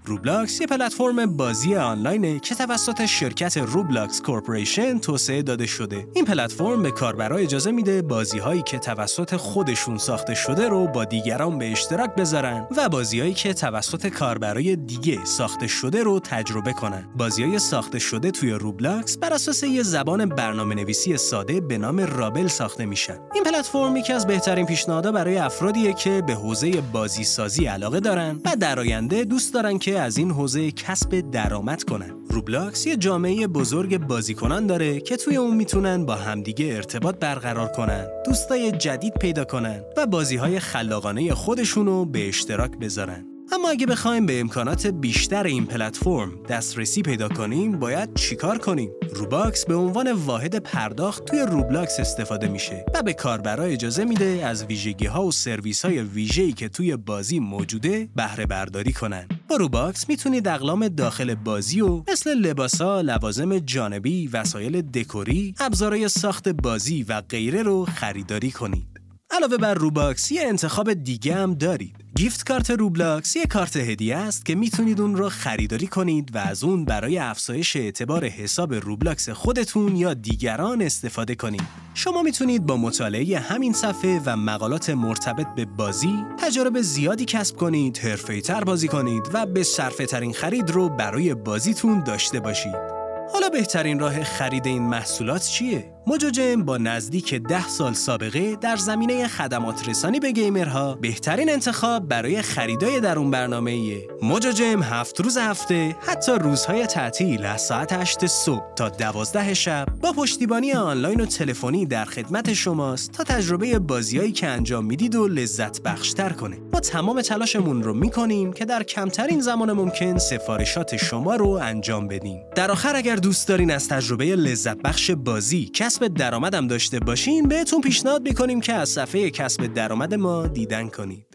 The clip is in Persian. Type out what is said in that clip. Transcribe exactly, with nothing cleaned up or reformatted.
روبلاکس یه پلتفرم بازی آنلاینه که توسط شرکت روبلاکس کورپوریشن توسعه داده شده. این پلتفرم به کاربرا اجازه میده بازی‌هایی که توسط خودشون ساخته شده رو با دیگران به اشتراک بذارن و بازی‌هایی که توسط کاربرای دیگه ساخته شده رو تجربه کنن. بازی‌های ساخته شده توی روبلاکس بر اساس یه زبان برنامه‌نویسی ساده به نام رابل ساخته میشن. این پلتفرم یکی از بهترین پیشنهادها برای افرادیه که به حوزه بازی سازی علاقه دارن و در آینده دوست دارن که از این حوزه کسب درآمد کنن. روبلاکس یه جامعه بزرگ بازیکنان داره که توی اون میتونن با همدیگه ارتباط برقرار کنن، دوستای جدید پیدا کنن و بازی‌های خلاقانه خودشونو به اشتراک بذارن. اما اگه بخوایم به امکانات بیشتر این پلتفرم دسترسی پیدا کنیم، باید چیکار کنیم؟ روباکس به عنوان واحد پرداخت توی روبلاکس استفاده میشه و به کاربرا اجازه میده از ویژگی‌ها و سرویس‌های ویژه‌ای که توی بازی موجوده بهره برداری کنن. با روباکس میتونید اقلام داخل بازی و مثل لباسا، لوازم جانبی، وسایل دکوری، ابزارهای ساخت بازی و غیره رو خریداری کنید. علاوه بر روباکس یه انتخاب دیگه هم دارید. گیفت کارت روبلاکس یه کارت هدیه است که میتونید اون رو خریداری کنید و از اون برای افزایش اعتبار حساب روبلاکس خودتون یا دیگران استفاده کنید. شما میتونید با مطالعه همین صفحه و مقالات مرتبط به بازی تجارب زیادی کسب کنید، حرفه‌ای‌تر بازی کنید و به صرفه ترین خرید رو برای بازیتون داشته باشید. حالا بهترین راه خرید این محصولات چیه؟ موجوجم با نزدیک ده سال سابقه در زمینه خدمات رسانی به گیمرها بهترین انتخاب برای خریدای در اون برنامه‌ایه. موجوجم هفت روز هفته، حتی روزهای تعطیل از ساعت هشت صبح تا دوازده شب با پشتیبانی آنلاین و تلفنی در خدمت شماست تا تجربه بازیایی که انجام میدید و لذت بخشتر کنه. ما تمام تلاشمون رو میکنیم که در کمترین زمان ممکن سفارشات شما رو انجام بدیم. در آخر اگر دوست دارین از تجربه لذت بخش بازی کسب درآمدم داشته باشین، بهتون پیشنهاد میکنیم که از صفحه کسب درآمد ما دیدن کنید.